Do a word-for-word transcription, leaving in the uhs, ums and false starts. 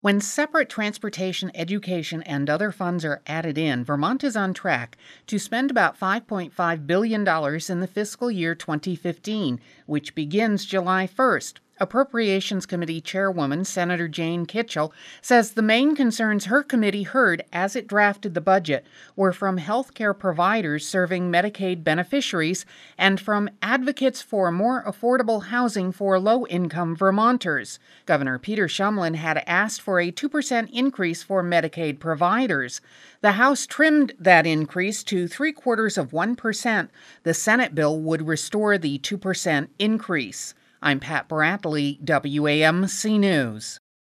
When separate transportation, education, and other funds are added in, Vermont is on track to spend about five point five billion dollars in the fiscal year twenty fifteen, which begins July first. Appropriations Committee Chairwoman Senator Jane Kitchell says the main concerns her committee heard as it drafted the budget were from healthcare providers serving Medicaid beneficiaries and from advocates for more affordable housing for low-income Vermonters. Governor Peter Shumlin had asked for a two percent increase for Medicaid providers. The House trimmed that increase to three quarters of one percent. The Senate bill would restore the two percent increase. I'm Pat Bradley, W A M C News.